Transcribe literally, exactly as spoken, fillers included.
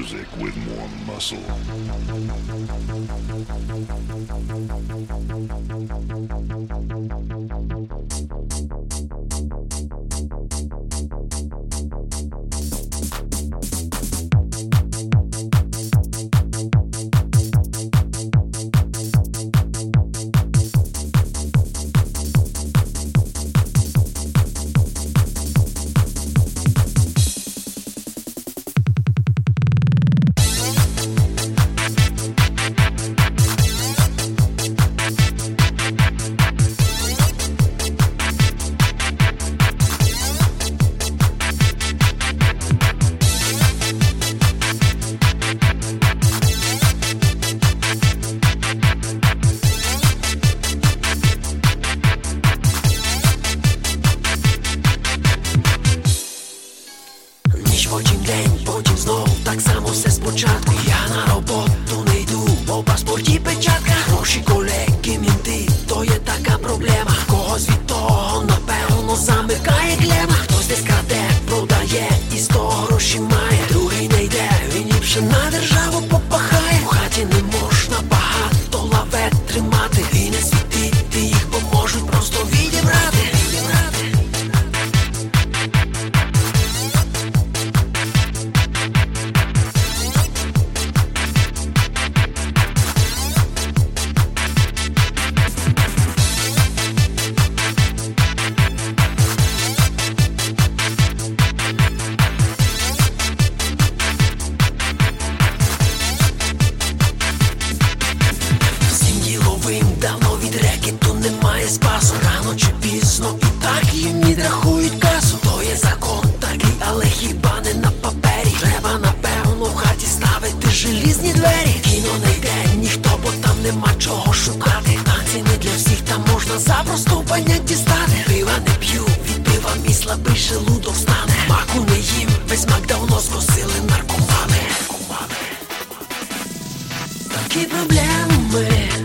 music with more muscle. Потім день, потім знов, так само все спочатку. Я на роботу не йду, бо паспорті печатка. Гроші, колеги, мінти, то є така проблема. Когось від того, напевно, замикає клема. Хтось десь краде, продає і з того гроші має. Другий не йде, він ліпше на державу попахає. У хаті не можна багато лавет тримати і не світити їх, бо можуть просто відібрати. Давно від рекету немає спасу. Рано чи пізно і так їм відрахують касу. То є закон такий, але хіба не на папері. Треба, напевно, в хаті ставити желізні двері. Кіно не йде ніхто, бо там нема чого шукати. Танці не для всіх, там можна запросто банять дістати. Пива не п'ю, від пива мій слабий желудок стане. Маку не їм, весь мак давно скосили наркомани. Такі проблеми